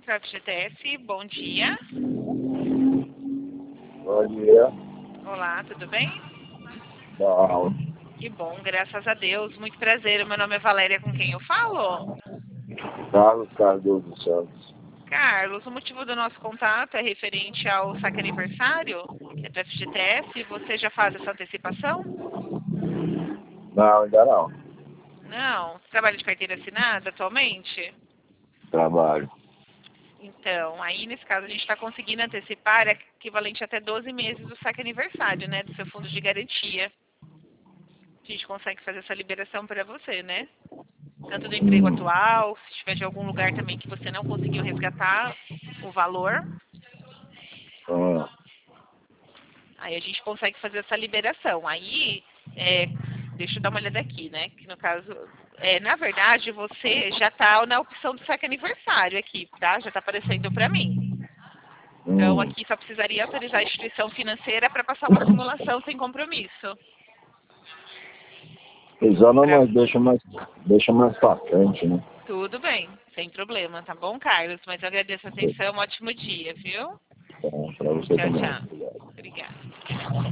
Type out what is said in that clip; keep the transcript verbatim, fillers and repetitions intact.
para F G T S, bom dia. Bom dia. Olá, tudo bem? Bom. Que bom, graças a Deus. Muito prazer, meu nome é Valéria, com quem eu falo? Carlos Cardoso dos Santos. Carlos, o motivo do nosso contato é referente ao saque aniversário, que é do F G T S. Você já faz essa antecipação? Não, ainda não. Não? Você trabalha de carteira assinada atualmente? Trabalho. Então, aí nesse caso a gente está conseguindo antecipar equivalente a até doze meses do saque aniversário, né? Do seu fundo de garantia. A gente consegue fazer essa liberação para você, né? Tanto do emprego Hum. atual, se tiver de algum lugar também que você não conseguiu resgatar o valor, Ah. aí a gente consegue fazer essa liberação. Aí, é, deixa eu dar uma olhada aqui, né? Que no caso, é, na verdade, você já está na opção do saque aniversário aqui, tá? Já está aparecendo para mim. Então, Hum. aqui só precisaria autorizar a instituição financeira para passar uma simulação sem compromisso. Usando, Pra... mas deixa mais, deixa mais pra frente, né? Tudo bem, sem problema, tá bom, Carlos? Mas eu agradeço a atenção, um ótimo dia, viu? Então, pra você Tchau, também. tchau. Obrigado. Obrigada.